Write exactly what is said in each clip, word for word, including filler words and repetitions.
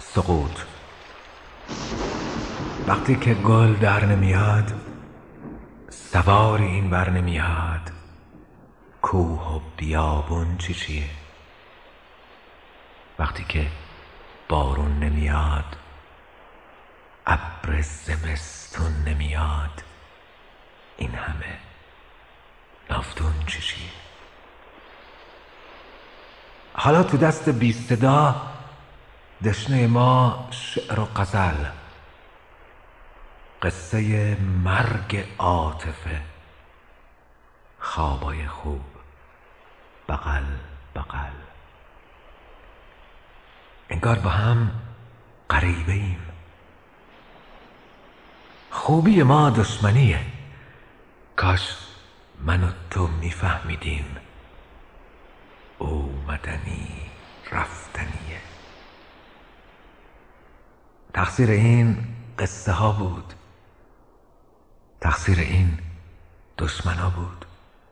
سقوط. وقتی که گل در نمیاد، سوار این بر نمیاد، کوه و بیابون چی چیه؟ وقتی که بارون نمیاد، ابر زمستون نمیاد، این همه نافتون چی چیه؟ حالا تو دست بی صدا دشنه ما شعر و غزل، قصه مرگ عاطفه، خوابای خوب بغل بغل. انگار با هم غریبه ایم. خوبی ما دشمنیه، کاش من و تو میفهمیدیم اومدنی رفتنیه. تقصیر این قصه ها بود، تقصیر این دشمن ها بود.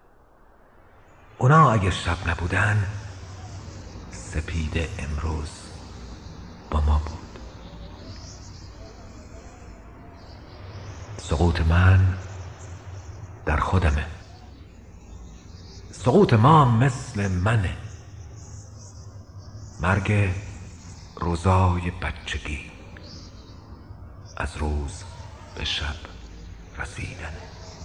اونا اگه شب نبودن، سپید امروز با ما بود. سقوط من در خودمه، سقوط ما مثل منه. مرگ روزای بچگی، از روز به شب رسیدن.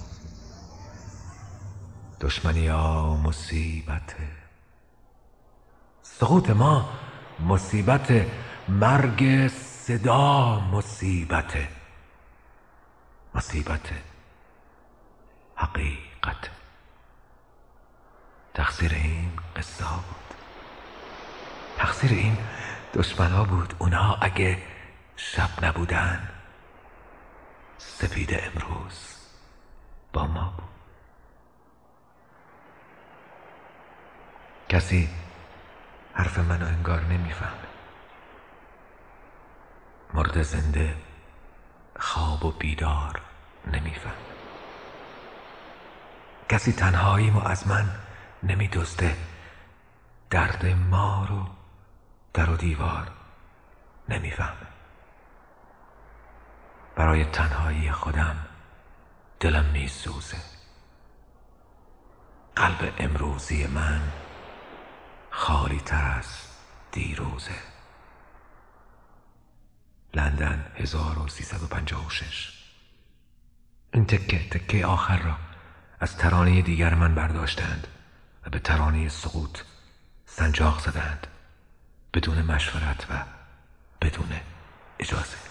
دشمنی ها مصیبته، سقوط ما مصیبت. مرگ صدا مصیبته، مصیبت حقیقت. تقصیر این قصه ها بود، تقصیر این دشمن ها بود. اونا اگه شب نبودن، سپید امروز با ما بود. کسی حرف منو انگار نمیفهمه. مرد زنده، خواب و بیدار نمیفهمه. کسی تنهاییمو از من نمیدزده. درد ما رو در و دیوار نمیفهمه. برای تنهایی خودم دلم میسوزه. قلب امروزی من خالی تر از دیروزه. لندن هزار و سیصد و پنجاه و شش. این تکه تکه آخر را از ترانه دیگر من برداشتند و به ترانه سقوط سنجاق زدند، بدون مشورت و بدون اجازه.